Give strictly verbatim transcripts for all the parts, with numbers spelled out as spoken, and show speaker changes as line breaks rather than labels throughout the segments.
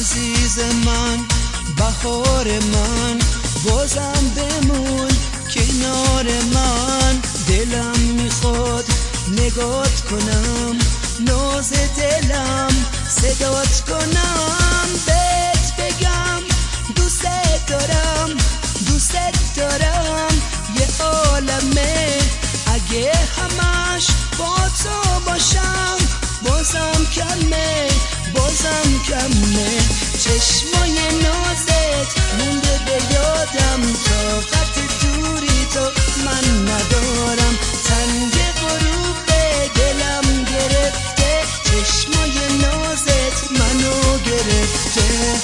عزیز من، بهار من، بازم بمون کنار من. دلم میخواد نگات کنم، ناز دلم صدات کنم، بهت بگم دوست دارم، دوست دارم. یه عالمه اگه همش با تو باشم، بازم کمه، بازم کمه. چشمای نازت مونده به یادم، طاقت دوری تو من ندارم. تنگ غروب دلم گرفته، چشمای نازت منو گرفته.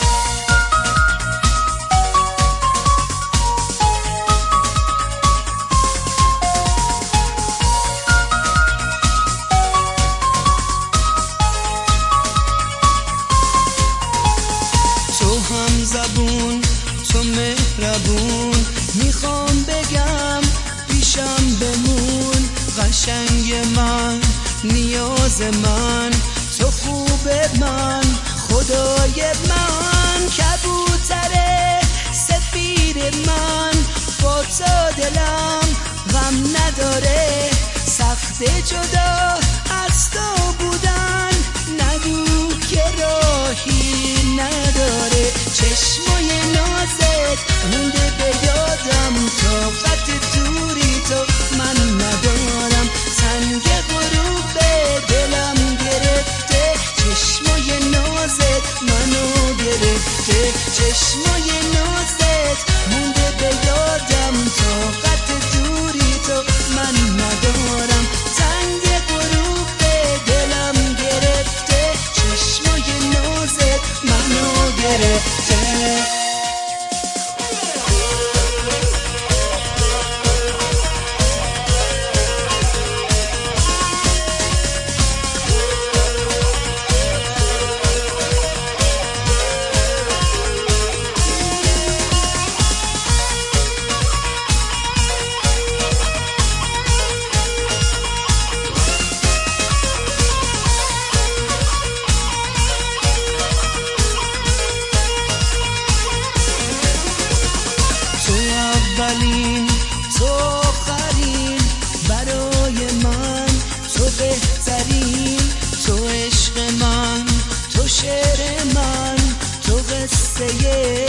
زبون تو مهربون، میخوام بگم پیشم بمون. قشنگ من، نیاز من، تو خوب من، خدای من. کبوتر سفید من، با تو دلم غم نداره. سخت جدا از تو بودن، نگو که راهی نداره. چشمای نازت مونده به یادم، طاقت دوری تو من ندارم. تنگ غروب دلم گرفته، چشمای نازت منو گرفته. چشمای نازت مونده به یادم، طاقت دوری تو من ندارم. تنگ غروب دلم گرفته، چشمای نازت منو گرفته. اولین تو آخرین، برای من تو بهترین. تو عشق من، تو شعر من، تو قصه